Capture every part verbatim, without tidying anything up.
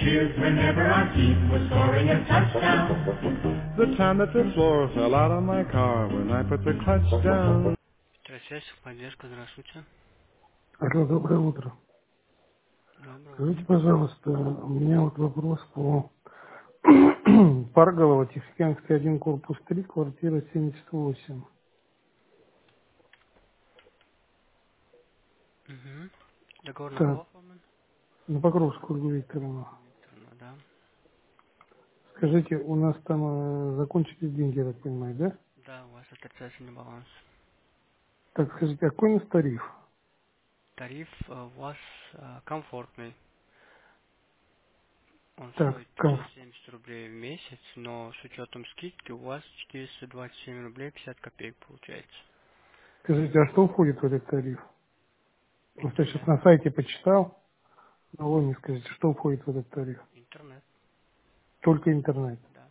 cheers whenever our team was scoring a touchdown. The time that the floor fell out on my car when I put the clutch down. Связь, поддержка, здравствуйте. Алло, доброе утро. Доброе Скажите, утро. пожалуйста, у меня вот вопрос по Парголова, Тихоокеанский один, корпус три, квартира семьдесят восемь. Угу. Договор на кого Так, оформлен? на Покровскую Ольгу Викторовну. Викторовна, да. Скажите, у нас там э, закончились деньги, я так понимаю, да? Да, у вас отрицательный баланс. Так, скажите, а какой у нас тариф? Тариф э, у вас э, комфортный. Он Так, стоит комф... пятьсот семьдесят рублей в месяц, но с учетом скидки у вас четыреста двадцать семь рублей пятьдесят копеек получается. скажите, а что входит в этот тариф? Просто я сейчас Интернет. на сайте почитал, но вы мне скажите, что входит в этот тариф? Интернет, Только интернет. да.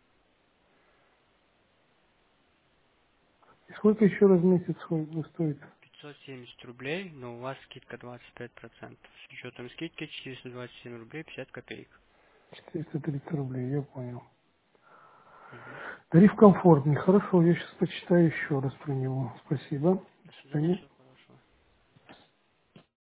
И сколько еще раз в месяц сходит- стоит? пятьсот семьдесят рублей, но у вас скидка двадцать пять процентов. С учетом скидки четыреста двадцать семь рублей пятьдесят копеек. четыреста тридцать рублей, я понял. Мгм. Тариф комфортный. Хорошо, я сейчас почитаю еще раз про него. Спасибо. До До свидания, свидания. всего